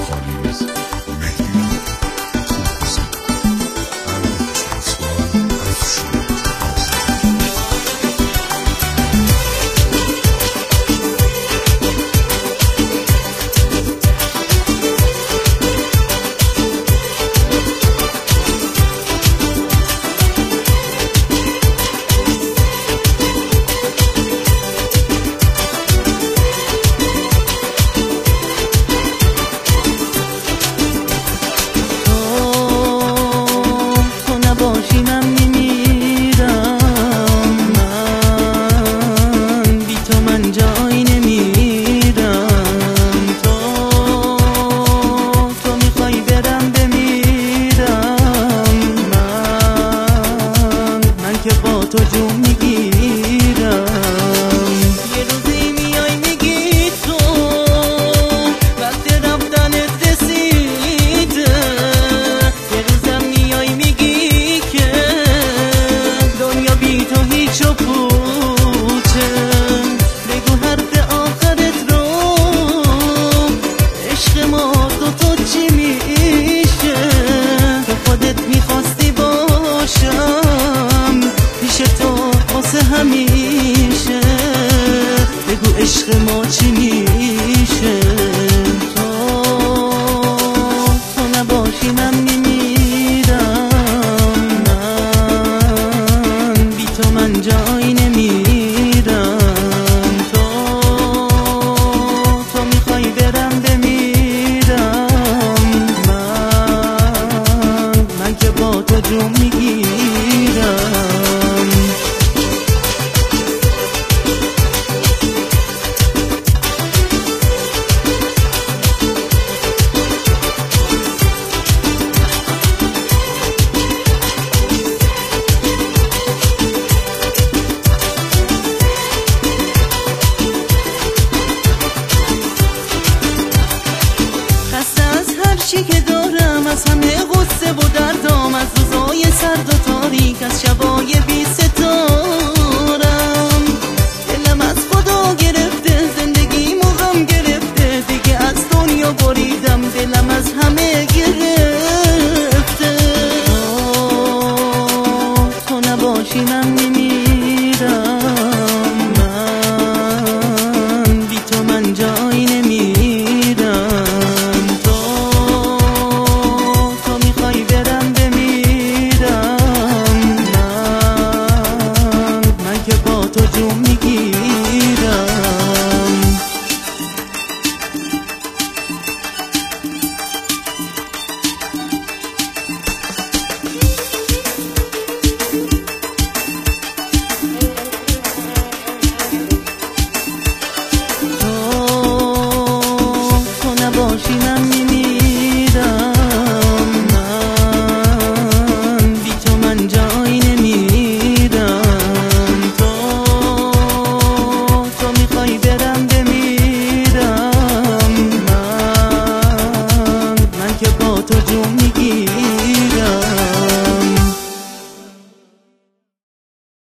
تو جون میگیرم. یه روزی میای میگی تو وقت رفتنت رسیده، یه روزم میای میگی که دنیا بی تو هیچ و پوچه. بگو حرف آخرت رو، عشق ما تو چی میشه؟ تو خودت میخواستی باشم پیش تو واسه همیشه. بگو عشق ما چی میشه؟ تو نباشی من میمیرم، من بی تو من جایی نمیرم. تو میخوای برم بمیرم، من که با تو جون میگیرم. چی که دارم از همه غصه و دردام، از روزای سرد و تاریک، از شبای بی